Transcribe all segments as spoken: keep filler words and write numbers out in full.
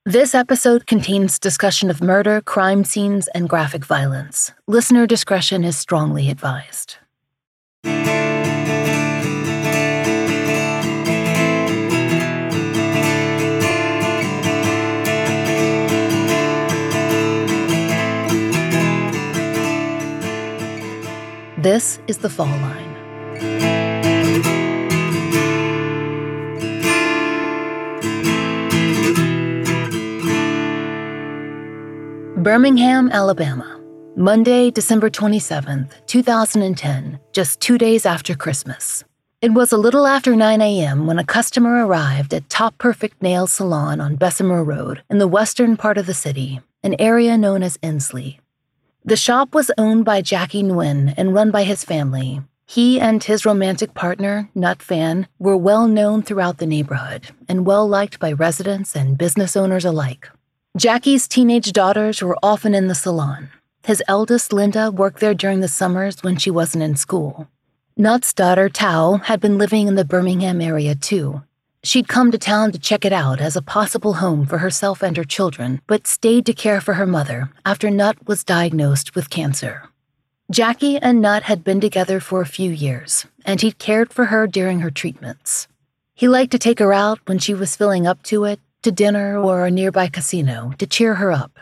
This episode contains discussion of murder, crime scenes, and graphic violence. Listener discretion is strongly advised. This is The Fall Line. Birmingham, Alabama. Monday, December twenty-seventh, two thousand ten, just two days after Christmas. It was a little after nine a.m. when a customer arrived at Top Perfect Nail Salon on Bessemer Road in the western part of the city, an area known as Inslee. The shop was owned by Jackie Nguyen and run by his family. He and his romantic partner, Nut Phan, were well known throughout the neighborhood and well liked by residents and business owners alike. Jackie's teenage daughters were often in the salon. His eldest, Linda, worked there during the summers when she wasn't in school. Nut's daughter, Tao, had been living in the Birmingham area too. She'd come to town to check it out as a possible home for herself and her children, but stayed to care for her mother after Nut was diagnosed with cancer. Jackie and Nut had been together for a few years, and he'd cared for her during her treatments. He liked to take her out when she was feeling up to it, to dinner or a nearby casino to cheer her up.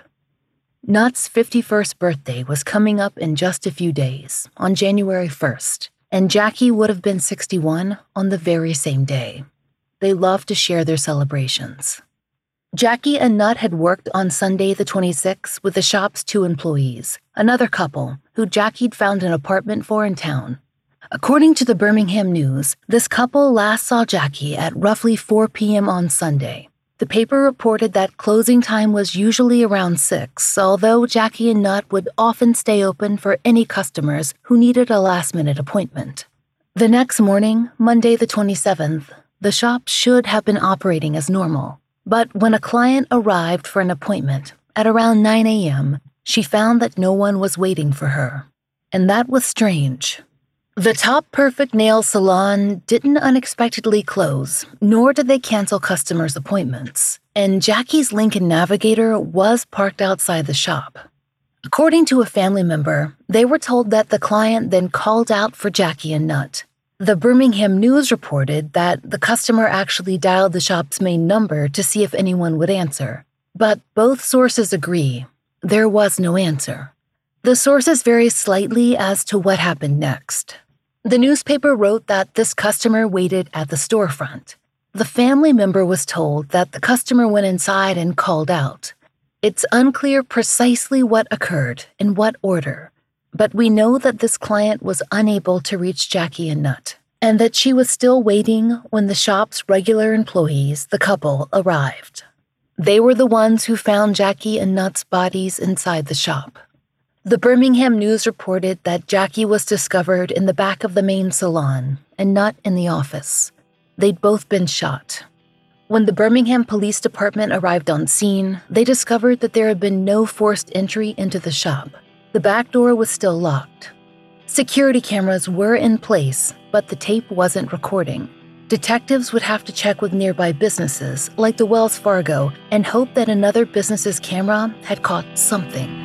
Nut's fifty-first birthday was coming up in just a few days, on January first, and Jackie would have been sixty-one on the very same day. They loved to share their celebrations. Jackie and Nut had worked on Sunday the twenty-sixth with the shop's two employees, another couple who Jackie'd found an apartment for in town. According to the Birmingham News, this couple last saw Jackie at roughly four p.m. on Sunday. The paper reported that closing time was usually around six, although Jackie and Nut would often stay open for any customers who needed a last-minute appointment. The next morning, Monday the twenty-seventh, the shop should have been operating as normal. But when a client arrived for an appointment at around nine a.m., she found that no one was waiting for her. And that was strange. The Top Perfect Nail Salon didn't unexpectedly close, nor did they cancel customers' appointments, and Jackie's Lincoln Navigator was parked outside the shop. According to a family member, they were told that the client then called out for Jackie and Nut. The Birmingham News reported that the customer actually dialed the shop's main number to see if anyone would answer, but both sources agree there was no answer. The sources vary slightly as to what happened next. The newspaper wrote that this customer waited at the storefront. The family member was told that the customer went inside and called out. It's unclear precisely what occurred, in what order, but we know that this client was unable to reach Jackie and Nut, and that she was still waiting when the shop's regular employees, the couple, arrived. They were the ones who found Jackie and Nut's bodies inside the shop. The Birmingham News reported that Jackie was discovered in the back of the main salon and Nut in the office. They'd both been shot. When the Birmingham Police Department arrived on scene, they discovered that there had been no forced entry into the shop. The back door was still locked. Security cameras were in place, but the tape wasn't recording. Detectives would have to check with nearby businesses, like the Wells Fargo, and hope that another business's camera had caught something.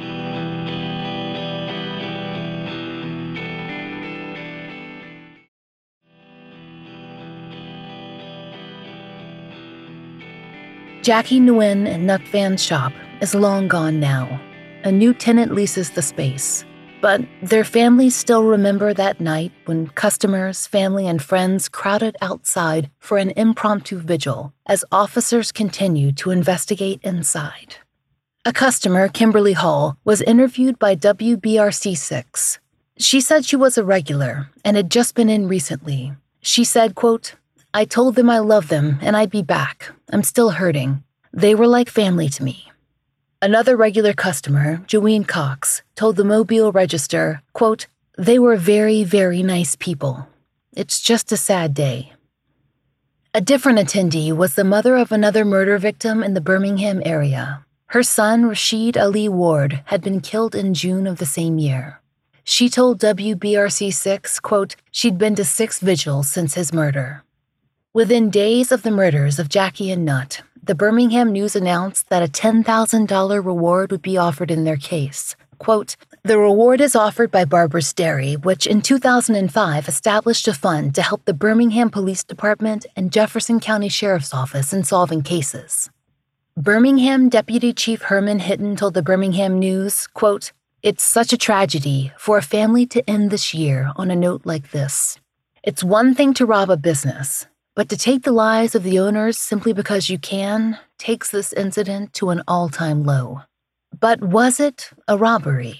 Jackie Nguyen and Nut Phan's shop is long gone now. A new tenant leases the space. But their families still remember that night when customers, family, and friends crowded outside for an impromptu vigil as officers continued to investigate inside. A customer, Kimberly Hall, was interviewed by W B R C six. She said she was a regular and had just been in recently. She said, quote, "I told them I love them and I'd be back. I'm still hurting. They were like family to me." Another regular customer, Joanne Cox, told the Mobile Register, quote, "They were very, very nice people. It's just a sad day." A different attendee was the mother of another murder victim in the Birmingham area. Her son, Rashid Ali Ward, had been killed in June of the same year. She told W B R C six, quote, she'd been to six vigils since his murder. Within days of the murders of Jackie and Nut, the Birmingham News announced that a ten thousand dollars reward would be offered in their case. Quote, "The reward is offered by Barbara's Dairy, which in two thousand five established a fund to help the Birmingham Police Department and Jefferson County Sheriff's Office in solving cases." Birmingham Deputy Chief Herman Hitton told the Birmingham News, quote, "It's such a tragedy for a family to end this year on a note like this. It's one thing to rob a business, but to take the lives of the owners simply because you can takes this incident to an all-time low." But was it a robbery?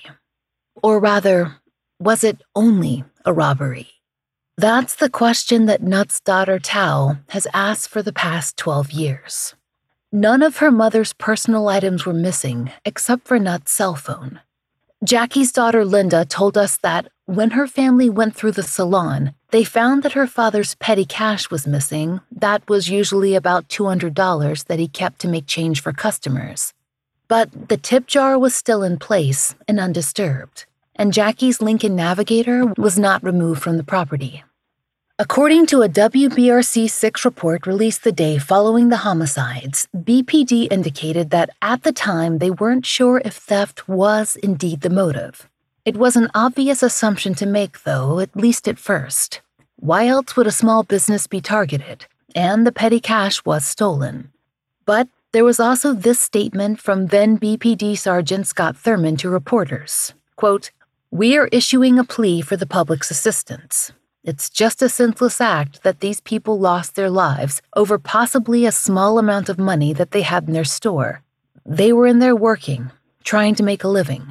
Or rather, was it only a robbery? That's the question that Nutt's daughter Tao has asked for the past twelve years. None of her mother's personal items were missing except for Nutt's cell phone. Jackie's daughter Linda told us that when her family went through the salon, they found that her father's petty cash was missing. That was usually about two hundred dollars that he kept to make change for customers. But the tip jar was still in place and undisturbed, and Jackie's Lincoln Navigator was not removed from the property. According to a W B R C six report released the day following the homicides, B P D indicated that at the time they weren't sure if theft was indeed the motive. It was an obvious assumption to make, though, at least at first. Why else would a small business be targeted? And the petty cash was stolen. But there was also this statement from then B P D Sergeant Scott Thurman to reporters, quote, "We are issuing a plea for the public's assistance. It's just a senseless act that these people lost their lives over possibly a small amount of money that they had in their store. They were in there working, trying to make a living."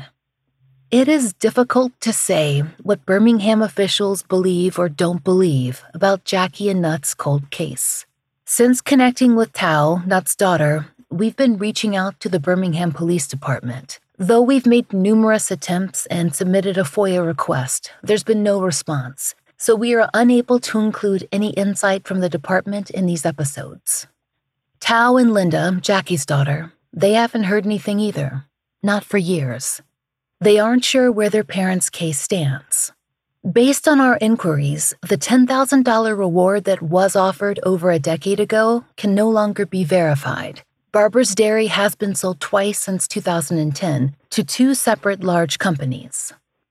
It is difficult to say what Birmingham officials believe or don't believe about Jackie and Nutt's cold case. Since connecting with Tao, Nutt's daughter, we've been reaching out to the Birmingham Police Department. Though we've made numerous attempts and submitted a FOIA request, there's been no response, so we are unable to include any insight from the department in these episodes. Tao and Linda, Jackie's daughter, they haven't heard anything either. Not for years. They aren't sure where their parents' case stands. Based on our inquiries, the ten thousand dollars reward that was offered over a decade ago can no longer be verified. Barbara's Dairy has been sold twice since two thousand ten to two separate large companies.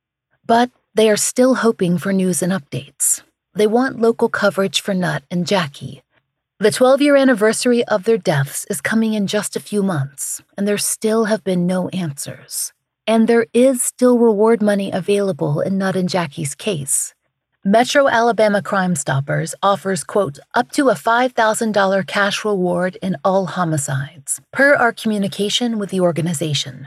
But they are still hoping for news and updates. They want local coverage for Nutt and Jackie. The twelve-year anniversary of their deaths is coming in just a few months, and there still have been no answers. And there is still reward money available in Nutt and Jackie's case. Metro Alabama Crime Stoppers offers, quote, up to a five thousand dollars cash reward in all homicides, per our communication with the organization.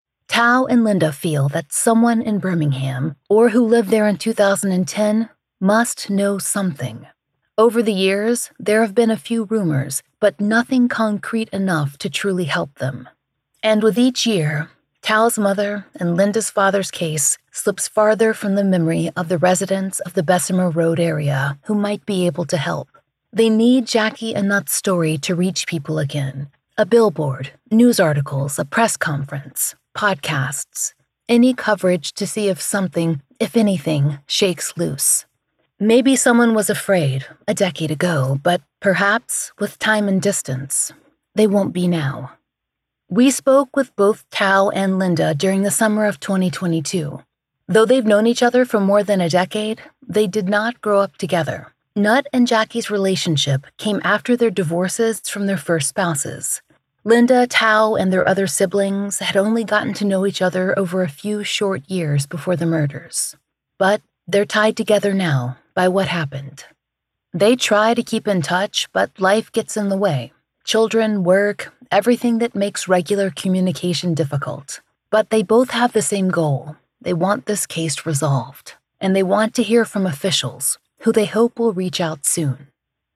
Tao and Linda feel that someone in Birmingham, or who lived there in two thousand ten, must know something. Over the years, there have been a few rumors, but nothing concrete enough to truly help them. And with each year, Tao's mother and Linda's father's case slips farther from the memory of the residents of the Bessemer Road area who might be able to help. They need Jackie and Nutt's story to reach people again. A billboard, news articles, a press conference, podcasts, any coverage to see if something, if anything, shakes loose. Maybe someone was afraid a decade ago, but perhaps with time and distance, they won't be now. We spoke with both Tao and Linda during the summer of twenty twenty-two. Though they've known each other for more than a decade, they did not grow up together. Nutt and Jackie's relationship came after their divorces from their first spouses. Linda, Tao, and their other siblings had only gotten to know each other over a few short years before the murders. But they're tied together now by what happened. They try to keep in touch, but life gets in the way. Children, work, everything that makes regular communication difficult. But they both have the same goal. They want this case resolved, and they want to hear from officials, who they hope will reach out soon.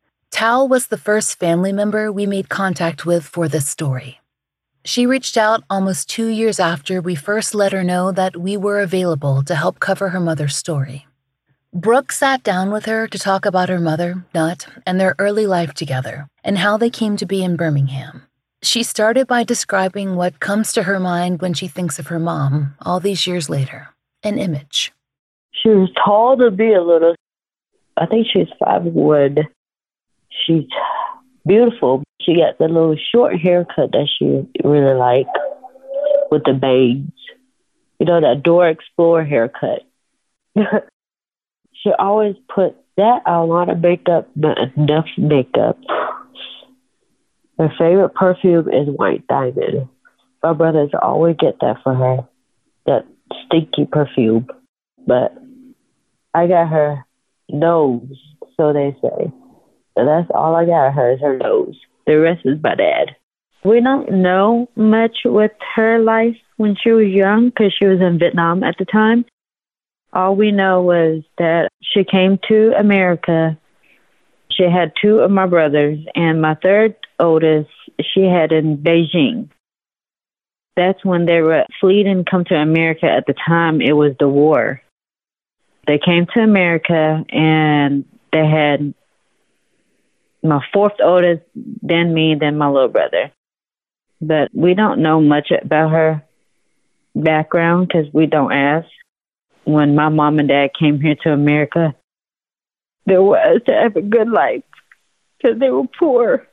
Tao was the first family member we made contact with for this story. She reached out almost two years after we first let her know that we were available to help cover her mother's story. Brooke sat down with her to talk about her mother, Nutt, and their early life together, and how they came to be in Birmingham. She started by describing what comes to her mind when she thinks of her mom, all these years later. An image. She was tall to be a little. I think she's five one. She's beautiful. she got the little short haircut that she really like with the bangs. You know, that Dora Explorer haircut. She always put that on a lot of makeup, not enough makeup. Her favorite perfume is White Diamond. My brothers always get that for her, that stinky perfume. But I got her nose, so they say. So that's all I got her is her nose. The rest is my dad. We don't know much with her life when she was young because she was in Vietnam at the time. All we know was that she came to America. She had two of my brothers, and my third oldest she had in Beijing. That's when they were fleeing and come to America. At the time, it was the war. They came to America, and they had my fourth oldest, then me, then my little brother. But we don't know much about her background because we don't ask. When my mom and dad came here to America, there was to have a good life because they were poor.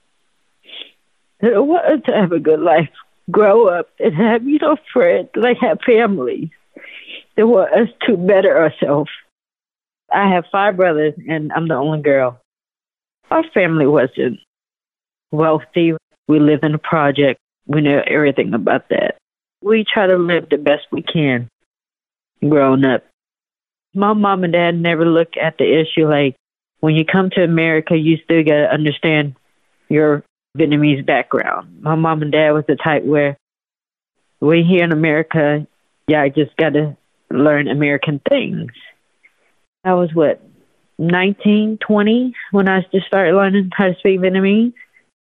There was to have a good life, grow up and have, you know, friends, like have families. There was to better ourselves. I have five brothers and I'm the only girl. Our family wasn't wealthy. We live in a project. We know everything about that. We try to live the best we can growing up. My mom and dad never look at the issue like, when you come to America, you still got to understand your Vietnamese background. My mom and dad was the type where we here in America, yeah, I just got to learn American things. I was, what, nineteen, twenty when I just started learning how to speak Vietnamese.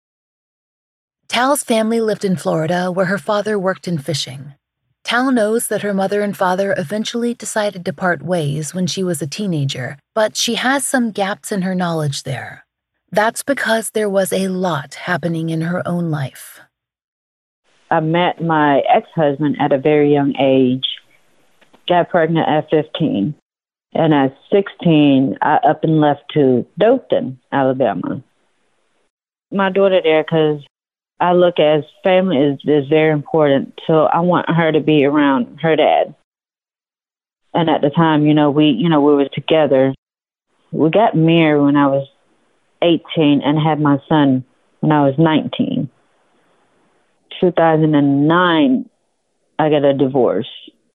Tal's family lived in Florida where her father worked in fishing. Tal knows that her mother and father eventually decided to part ways when she was a teenager, but she has some gaps in her knowledge there. That's because there was a lot happening in her own life. I met my ex-husband at a very young age, got pregnant at fifteen, and at sixteen, I up and left to Dothan, Alabama. My daughter there, because I look at family is, is very important. So I want her to be around her dad. And at the time, you know, we, you know, we were together. We got married when I was eighteen and had my son when I was nineteen. two thousand nine, I got a divorce.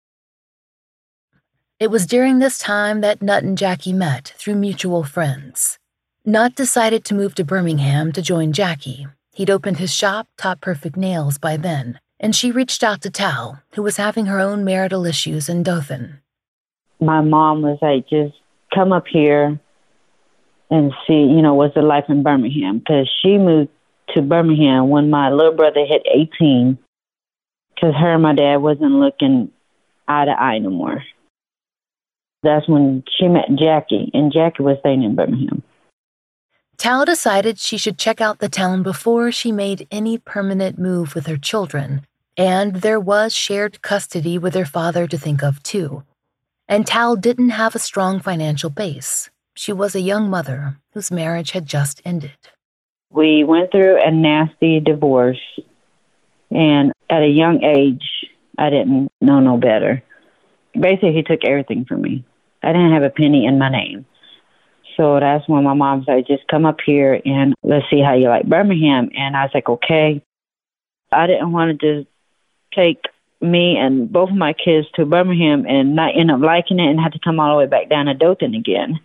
It was during this time that Nut and Jackie met through mutual friends. Nut decided to move to Birmingham to join Jackie. He'd opened his shop, Top Perfect Nails, by then, and she reached out to Tal, who was having her own marital issues in Dothan. My mom was like, just come up here and see, you know, what's the life in Birmingham. Because she moved to Birmingham when my little brother hit eighteen, because her and my dad wasn't looking eye to eye no more. That's when she met Jackie, and Jackie was staying in Birmingham. Tal decided she should check out the town before she made any permanent move with her children, and there was shared custody with her father to think of too. And Tal didn't have a strong financial base. She was a young mother whose marriage had just ended. We went through a nasty divorce, and at a young age, I didn't know no better. Basically, he took everything from me. I didn't have a penny in my name. So that's when my mom said, just come up here and let's see how you like Birmingham. And I was like, okay. I didn't want to just take me and both of my kids to Birmingham and not end up liking it and have to come all the way back down to Dothan again.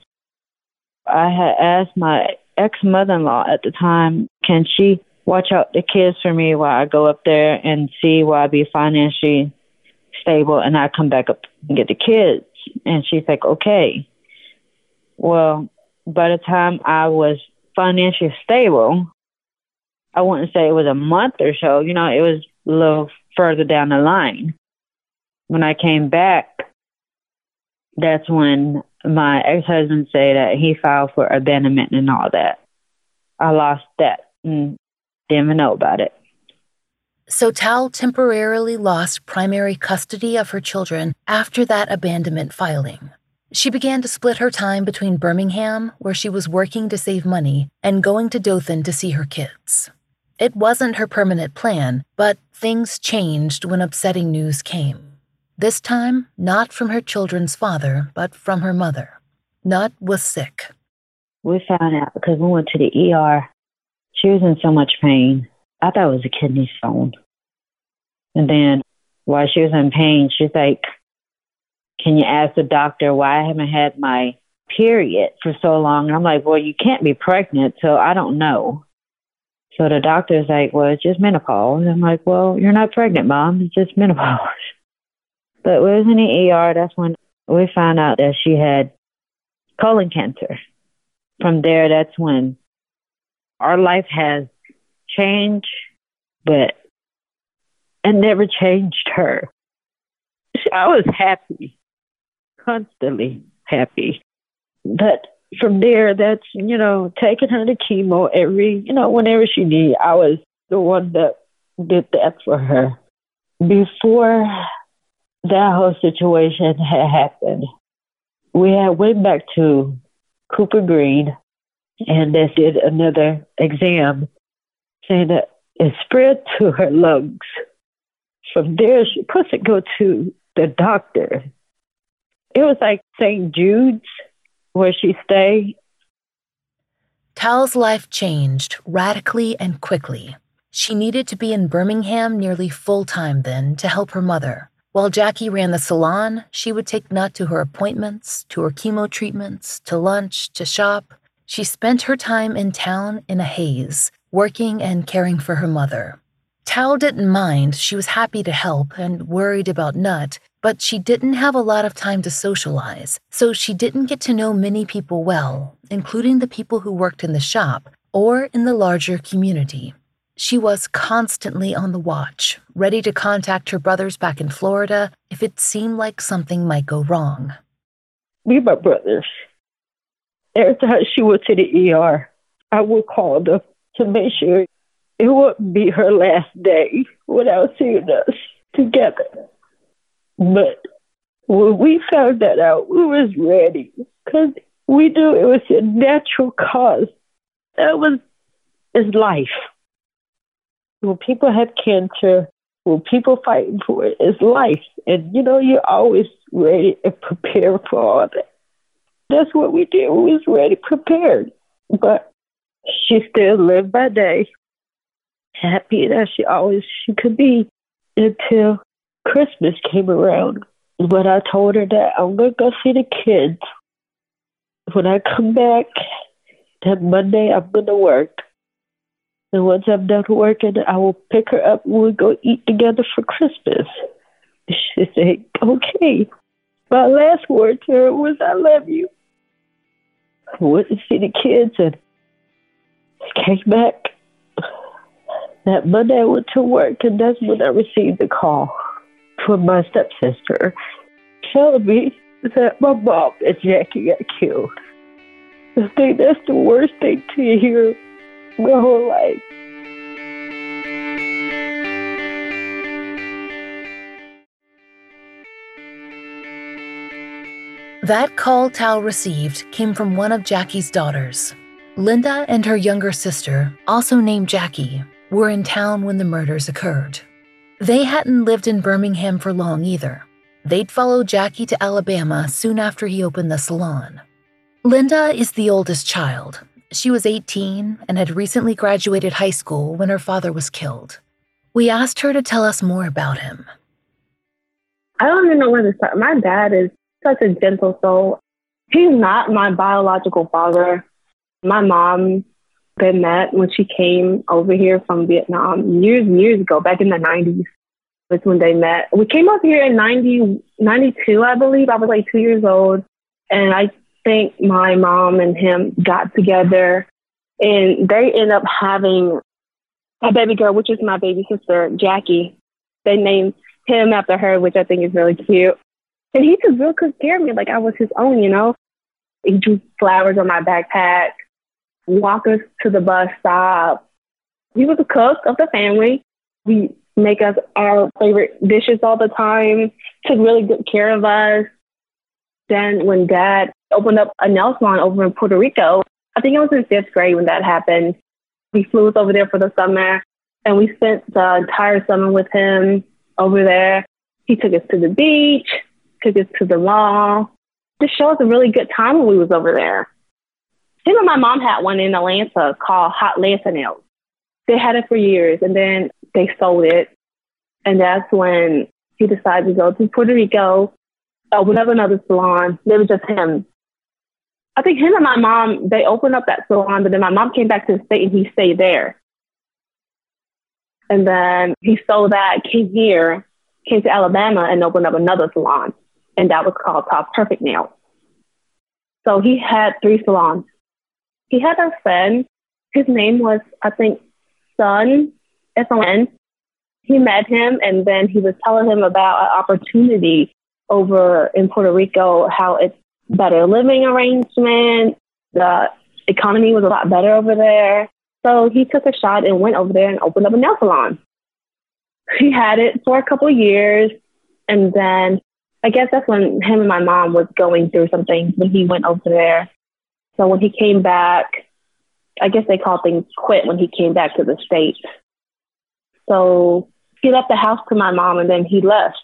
I had asked my ex-mother-in-law at the time, can she watch out the kids for me while I go up there and see where I be financially stable and I come back up and get the kids? And she's like, okay. Well, by the time I was financially stable, I wouldn't say it was a month or so. You know, it was a little further down the line. When I came back, that's when my ex-husband said that he filed for abandonment and all that. I lost that and didn't even know about it. So Tal temporarily lost primary custody of her children after that abandonment filing. She began to split her time between Birmingham, where she was working to save money, and going to Dothan to see her kids. It wasn't her permanent plan, but things changed when upsetting news came. This time, not from her children's father, but from her mother. Nut was sick. We found out because we went to the E R. She was in so much pain. I thought it was a kidney stone. And then while she was in pain, she's like, can you ask the doctor why I haven't had my period for so long? And I'm like, well, you can't be pregnant, so I don't know. So the doctor's like, well, it's just menopause. And I'm like, well, you're not pregnant, Mom. It's just menopause. But we was in the E R. That's when we found out that she had colon cancer. From there, that's when our life has changed, but it never changed her. I was happy, constantly happy. But from there, that's, you know, taking her to chemo every, you know, whenever she needed. I was the one that did that for her. Before that whole situation had happened, we had went back to Cooper Green and they did another exam saying that it spread to her lungs. From there, she was supposed to go to the doctor. It was like Saint Jude's, where she stayed. Tal's life changed radically and quickly. She needed to be in Birmingham nearly full-time then to help her mother. While Jackie ran the salon, she would take Nut to her appointments, to her chemo treatments, to lunch, to shop. She spent her time in town in a haze, working and caring for her mother. Tal didn't mind. She was happy to help and worried about Nut, but she didn't have a lot of time to socialize, so she didn't get to know many people well, including the people who worked in the shop or in the larger community. She was constantly on the watch, ready to contact her brothers back in Florida if it seemed like something might go wrong. Me and my brothers, every time she went to the E R, I would call them to make sure it wouldn't be her last day without seeing us together. But when we found that out, we was ready because we knew it was a natural cause. That was his life. When people have cancer, when people fighting for it, it's life. And, you know, you're always ready and prepared for all that. That's what we did. We was ready, prepared. But she still lived by day, happy that she always she could be, until Christmas came around. But I told her that I'm going to go see the kids. When I come back, that Monday I'm going to work. And once I'm done working, I will pick her up and we'll go eat together for Christmas. She said, okay. My last word to her was, I love you. I went to see the kids and came back. That Monday I went to work, and that's when I received the call from my stepsister telling me that my mom and Jackie got killed. I think that's the worst thing to hear my whole life. That call Tal received came from one of Jackie's daughters. Linda and her younger sister, also named Jackie, were in town when the murders occurred. They hadn't lived in Birmingham for long either. They'd followed Jackie to Alabama soon after he opened the salon. Linda is the oldest child. She was eighteen and had recently graduated high school when her father was killed. We asked her to tell us more about him. I don't even know where to start. My dad is such a gentle soul. He's not my biological father. My mom, they met when she came over here from Vietnam years and years ago, back in the nineties. That's when they met. We came over here in ninety, ninety-two, I believe. I was like two years old. And I think my mom and him got together and they ended up having a baby girl, which is my baby sister, Jackie. They named him after her, which I think is really cute. And he just real took care of me like I was his own, you know. He drew flowers on my backpack, walk us to the bus stop. He was a cook of the family. He make us our favorite dishes all the time, took really good care of us. Then when Dad opened up a nail salon over in Puerto Rico, I think I was in fifth grade when that happened. He flew us over there for the summer, and we spent the entire summer with him over there. He took us to the beach, took us to the mall. Just showed us a really good time when we was over there. Him and my mom had one in Atlanta called Hot Lanta Nails. They had it for years, and then they sold it. And that's when he decided to go to Puerto Rico, open up another salon. It was just him. I think him and my mom, they opened up that salon, but then my mom came back to the state and he stayed there. And then he sold that, came here, came to Alabama and opened up another salon. And that was called Top Perfect Nails. So he had three salons. He had a friend. His name was, I think, Son, S O N. He met him, and then he was telling him about an opportunity over in Puerto Rico, how it's better living arrangement. The economy was a lot better over there. So he took a shot and went over there and opened up a nail salon. He had it for a couple of years, and then I guess that's when him and my mom was going through some things when he went over there. So when he came back, I guess they call things quit when he came back to the States. So he left the house to my mom, and then he left.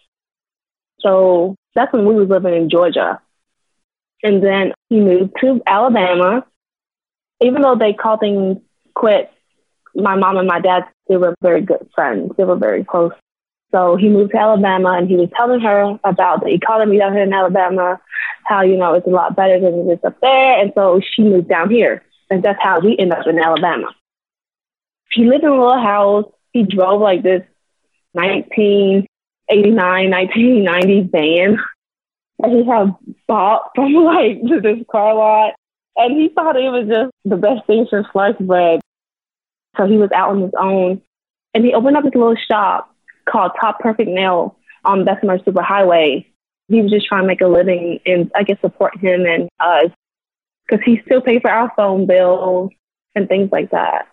So that's when we was living in Georgia. And then he moved to Alabama. Even though they call things quit, my mom and my dad, they were very good friends. They were very close. So he moved to Alabama, and he was telling her about the economy down here in Alabama, how, you know, it's a lot better than it is up there. And so she moved down here. And that's how we ended up in Alabama. He lived in a little house. He drove like this nineteen eighty-nine, nineteen ninety van that he had bought from like this car lot. And he thought it was just the best thing since sliced bread. So he was out on his own. And he opened up his little shop called Top Perfect Nail on Bessemer Superhighway. He was just trying to make a living and, I guess, support him and us, because he still paid for our phone bills and things like that.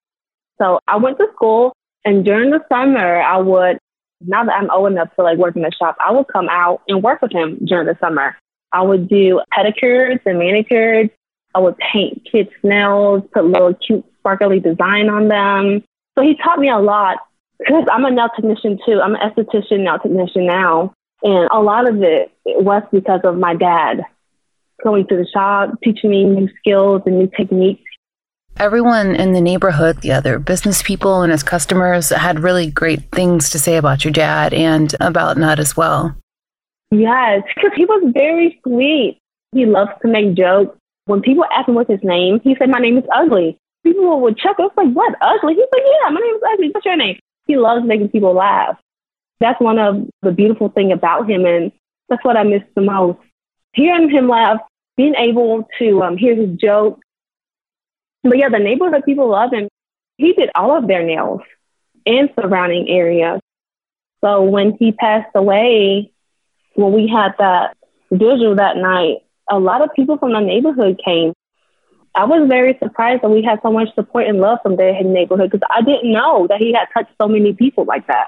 So I went to school, and during the summer, I would, now that I'm old enough to like work in the shop, I would come out and work with him during the summer. I would do pedicures and manicures. I would paint kids' nails, put little cute sparkly design on them. So he taught me a lot, because I'm a nail technician too. I'm an esthetician nail technician now. And a lot of it, it was because of my dad going to the shop, teaching me new skills and new techniques. Everyone in the neighborhood, the other business people and his customers, had really great things to say about your dad and about Nut as well. Yes, because he was very sweet. He loves to make jokes. When people asked him what's his name, he said, "My name is Ugly." People would chuckle. It's like, "What, Ugly?" He's like, "Yeah, my name is Ugly. What's your name?" He loves making people laugh. That's one of the beautiful things about him, and that's what I miss the most. Hearing him laugh, being able to um, hear his jokes. But yeah, the neighborhood people love him. He did all of their nails and surrounding areas. So when he passed away, when we had that vigil that night, a lot of people from the neighborhood came. I was very surprised that we had so much support and love from their neighborhood, because I didn't know that he had touched so many people like that.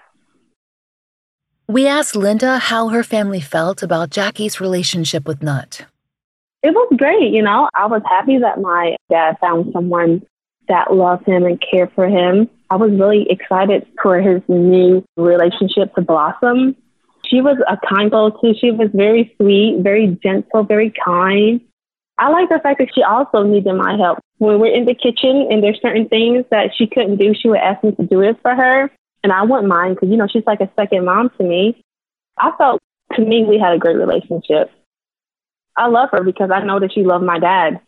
We asked Linda how her family felt about Jackie's relationship with Nut. It was great, you know. I was happy that my dad found someone that loved him and cared for him. I was really excited for his new relationship to blossom. She was a kind girl too. She was very sweet, very gentle, very kind. I like the fact that she also needed my help. When we're in the kitchen and there's certain things that she couldn't do, she would ask me to do it for her. And I wouldn't mind, because, you know, she's like a second mom to me. I felt, to me, we had a great relationship. I love her because I know that she loved my dad.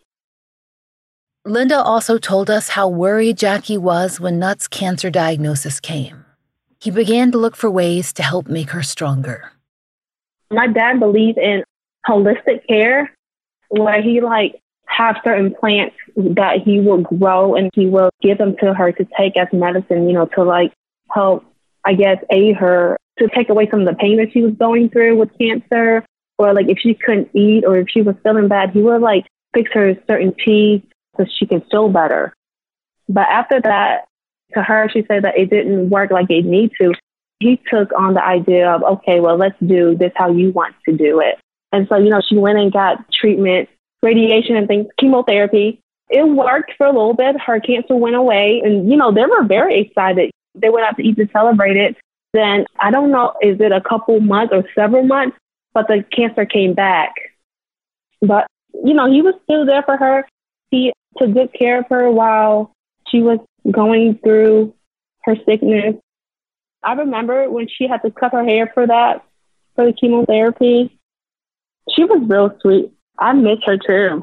Linda also told us how worried Jackie was when Nut's cancer diagnosis came. He began to look for ways to help make her stronger. My dad believed in holistic care, where he like have certain plants that he will grow and he will give them to her to take as medicine, you know, to like help, I guess, aid her to take away some of the pain that she was going through with cancer. Or like if she couldn't eat or if she was feeling bad, he would like fix her certain teas so she can feel better. But after that, to her, she said that it didn't work like it need to. He took on the idea of, okay, well, let's do this how you want to do it. And so, you know, she went and got treatment, radiation and things, chemotherapy. It worked for a little bit. Her cancer went away. And, you know, they were very excited. They went out to eat to celebrate it. Then, I don't know, is it a couple months or several months? But the cancer came back. But, you know, he was still there for her. He took good care of her while she was going through her sickness. I remember when she had to cut her hair for that, for the chemotherapy. She was real sweet. I miss her too.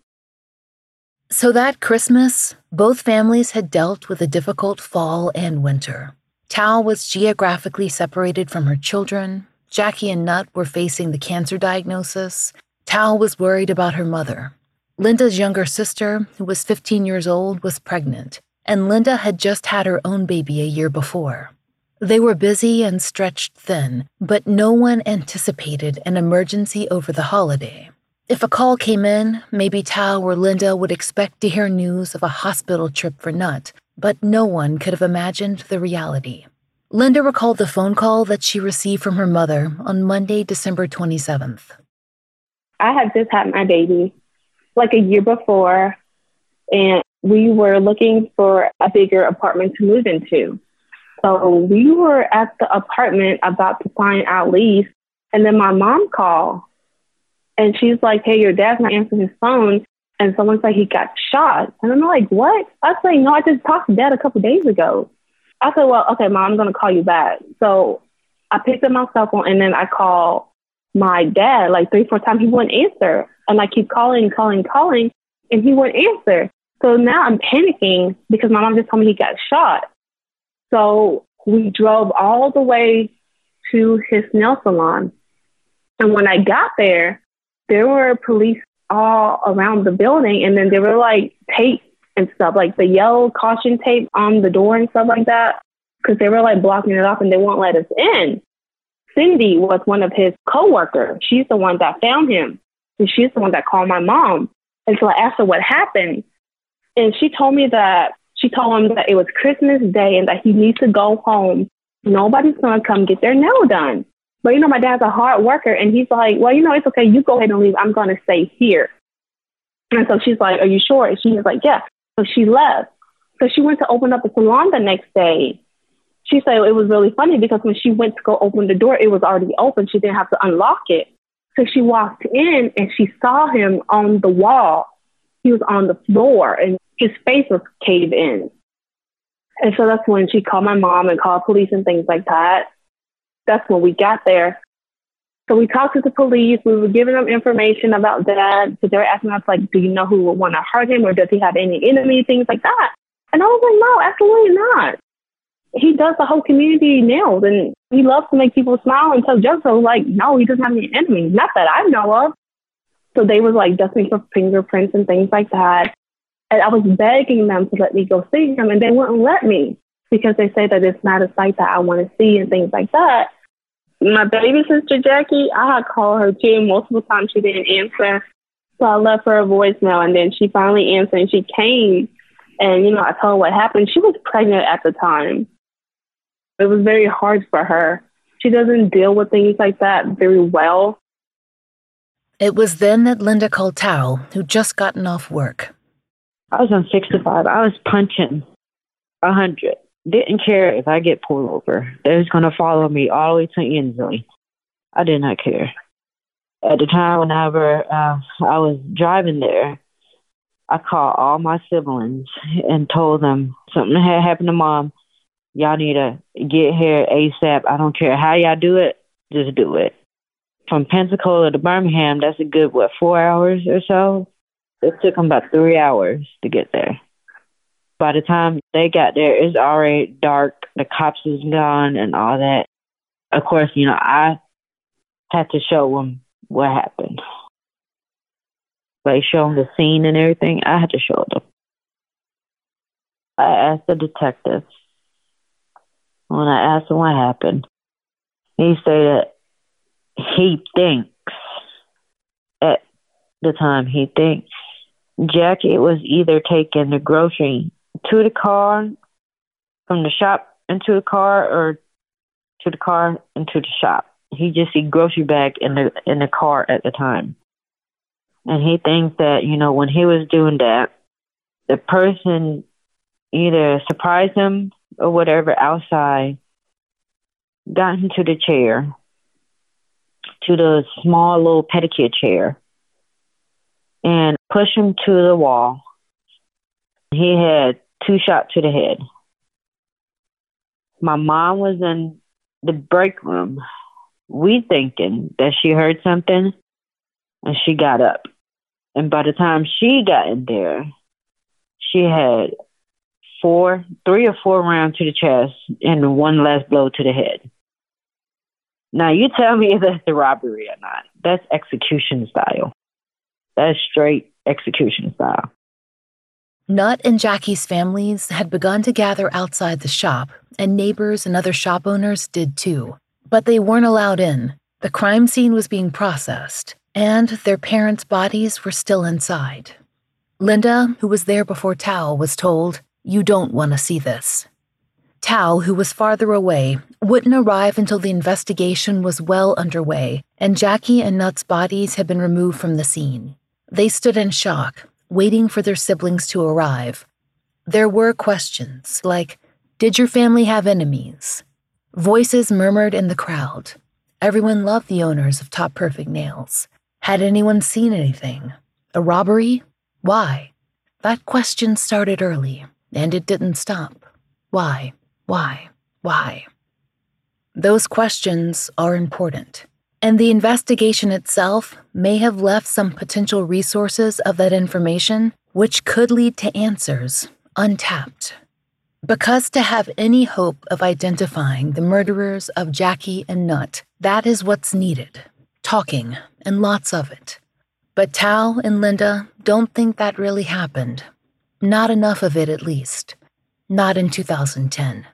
So that Christmas, both families had dealt with a difficult fall and winter. Tal was geographically separated from her children. Jackie and Nut were facing the cancer diagnosis. Tal was worried about her mother. Linda's younger sister, who was fifteen years old, was pregnant, and Linda had just had her own baby a year before. They were busy and stretched thin, but no one anticipated an emergency over the holiday. If a call came in, maybe Tal or Linda would expect to hear news of a hospital trip for Nut, but no one could have imagined the reality. Linda recalled the phone call that she received from her mother on Monday, December twenty-seventh. I had just had my baby like a year before, and we were looking for a bigger apartment to move into. So we were at the apartment about to sign our lease, and then my mom called. And she's like, hey, your dad's not answering his phone. And someone's like, he got shot. And I'm like, what? I was like, no, I just talked to dad a couple days ago. I said, well, okay, Mom, I'm going to call you back. So I picked up my cell phone and then I called my dad like three, four times. He wouldn't answer. And I keep calling, calling, calling, and he wouldn't answer. So now I'm panicking because my mom just told me he got shot. So we drove all the way to his nail salon. And when I got there, there were police all around the building, and then there were like tape and stuff, like the yellow caution tape on the door and stuff like that, because they were like blocking it off and they won't let us in. Cindy was one of his coworkers. She's the one that found him, and she's the one that called my mom. And so I asked her what happened, and she told me that she told him that it was Christmas Day and that he needs to go home. Nobody's going to come get their nail done. But, you know, my dad's a hard worker, and he's like, well, you know, it's okay. You go ahead and leave. I'm going to stay here. And so she's like, are you sure? And she was like, yeah. So she left. So she went to open up the salon the next day. She said it was really funny because when she went to go open the door, it was already open. She didn't have to unlock it. So she walked in, and she saw him on the wall. He was on the floor, and his face was caved in. And so that's when she called my mom and called police and things like that. That's when we got there. So we talked to the police. We were giving them information about that. So they were asking us, like, do you know who would want to hurt him, or does he have any enemy, things like that? And I was like, no, absolutely not. He does the whole community nails, and he loves to make people smile and tell jokes. So I was like, no, he doesn't have any enemies, not that I know of. So they were like dusting for fingerprints and things like that. And I was begging them to let me go see him, and they wouldn't let me because they say that it's not a site that I want to see and things like that. My baby sister, Jackie, I had called her too multiple times. She didn't answer. So I left her a voicemail, and then she finally answered, and she came. And, you know, I told her what happened. She was pregnant at the time. It was very hard for her. She doesn't deal with things like that very well. It was then that Linda called Tal, who'd just gotten off work. I was on sixty-five. I was punching one hundred. Didn't care if I get pulled over. They was going to follow me all the way to Ensley. I did not care. At the time, whenever uh, I was driving there, I called all my siblings and told them something had happened to Mom. Y'all need to get here ASAP. I don't care how y'all do it. Just do it. From Pensacola to Birmingham, that's a good, what, four hours or so? It took them about three hours to get there. By the time they got there, it's already dark. The cops was gone and all that. Of course, you know, I had to show them what happened. Like, show them the scene and everything. I had to show them. I asked the detective. When I asked him what happened, he said he thinks, at the time, he thinks Jackie was either taking the grocery to the car, from the shop into the car, or to the car into the shop. He just see grocery bag in the in the car at the time. And he thinks that, you know, when he was doing that, the person either surprised him or whatever outside, got into the chair, to the small little pedicure chair, and pushed him to the wall. He had two shots to the head. My mom was in the break room, we thinking that she heard something, and she got up. And by the time she got in there, she had four, three or four rounds to the chest and one last blow to the head. Now, you tell me if that's a robbery or not. That's execution style. That's straight execution style. Nutt and Jackie's families had begun to gather outside the shop, and neighbors and other shop owners did too. But they weren't allowed in. The crime scene was being processed, and their parents' bodies were still inside. Linda, who was there before Tao, was told, "You don't want to see this." Tao, who was farther away, wouldn't arrive until the investigation was well underway, and Jackie and Nutt's bodies had been removed from the scene. They stood in shock, waiting for their siblings to arrive. There were questions like, did your family have enemies? Voices murmured in the crowd. Everyone loved the owners of Top Perfect Nails. Had anyone seen anything? A robbery? Why? That question started early, and it didn't stop. Why? Why? Why? Those questions are important, and the investigation itself may have left some potential resources of that information which could lead to answers untapped. Because to have any hope of identifying the murderers of Jackie and Nutt, that is what's needed. Talking, and lots of it. But Tao and Linda don't think that really happened. Not enough of it, at least. Not in two thousand ten.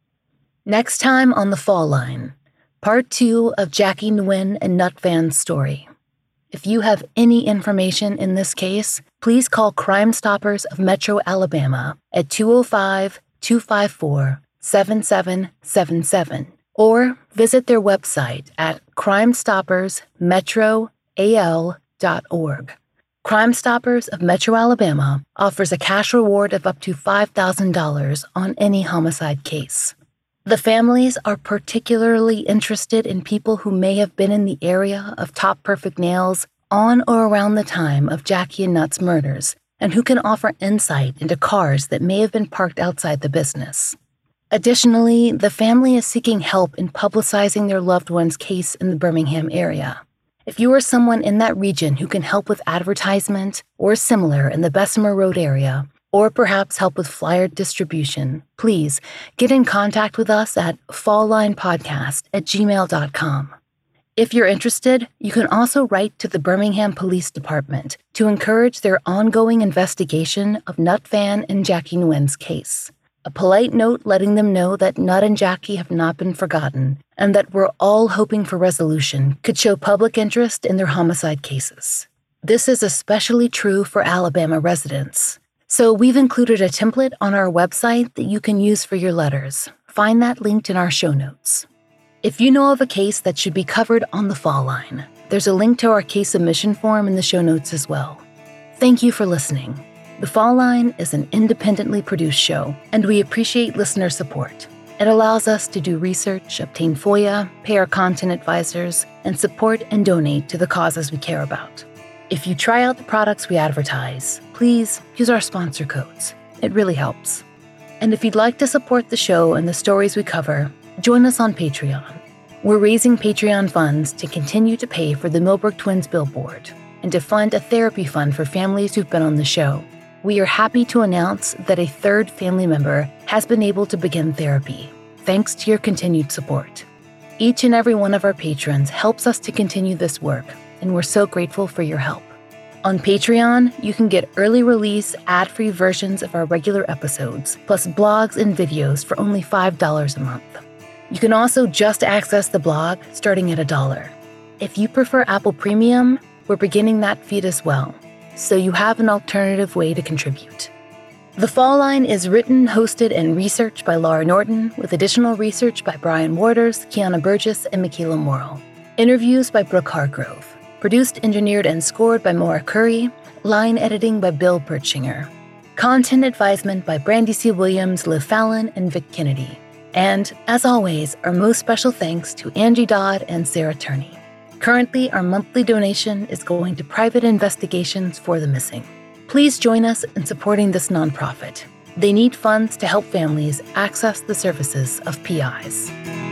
Next time on The Fall Line, part two of Jackie Nguyen and Nutt Van's story. If you have any information in this case, please call Crime Stoppers of Metro Alabama at two oh five, two five four, seven seven seven seven or visit their website at crime stoppers metro a l dot org. Crime Stoppers of Metro Alabama offers a cash reward of up to five thousand dollars on any homicide case. The families are particularly interested in people who may have been in the area of Top Perfect Nails on or around the time of Jackie and Nutt's murders, and who can offer insight into cars that may have been parked outside the business. Additionally, the family is seeking help in publicizing their loved one's case in the Birmingham area. If you are someone in that region who can help with advertisement or similar in the Bessemer Road area, or perhaps help with flyer distribution, please get in contact with us at falllinepodcast at gmail dot com. If you're interested, you can also write to the Birmingham Police Department to encourage their ongoing investigation of Nutt Van and Jackie Nguyen's case. A polite note letting them know that Nutt and Jackie have not been forgotten, and that we're all hoping for resolution could show public interest in their homicide cases. This is especially true for Alabama residents. So we've included a template on our website that you can use for your letters. Find that linked in our show notes. If you know of a case that should be covered on The Fall Line, there's a link to our case submission form in the show notes as well. Thank you for listening. The Fall Line is an independently produced show, and we appreciate listener support. It allows us to do research, obtain F O I A, pay our content advisors, and support and donate to the causes we care about. If you try out the products we advertise, please use our sponsor codes. It really helps. And if you'd like to support the show and the stories we cover, join us on Patreon. We're raising Patreon funds to continue to pay for the Millbrook Twins billboard and to fund a therapy fund for families who've been on the show. We are happy to announce that a third family member has been able to begin therapy, thanks to your continued support. Each and every one of our patrons helps us to continue this work, and we're so grateful for your help. On Patreon, you can get early release, ad-free versions of our regular episodes, plus blogs and videos for only five dollars a month. You can also just access the blog starting at a dollar. If you prefer Apple Premium, we're beginning that feed as well, so you have an alternative way to contribute. The Fall Line is written, hosted, and researched by Laura Norton, with additional research by Brian Waters, Kiana Burgess, and Michaela Morrill. Interviews by Brooke Hargrove. Produced, engineered, and scored by Maura Curry. Line editing by Bill Perchinger. Content advisement by Brandy C. Williams, Liv Fallon, and Vic Kennedy. And, as always, our most special thanks to Angie Dodd and Sarah Turney. Currently, our monthly donation is going to private investigations for the missing. Please join us in supporting this nonprofit. They need funds to help families access the services of P Is.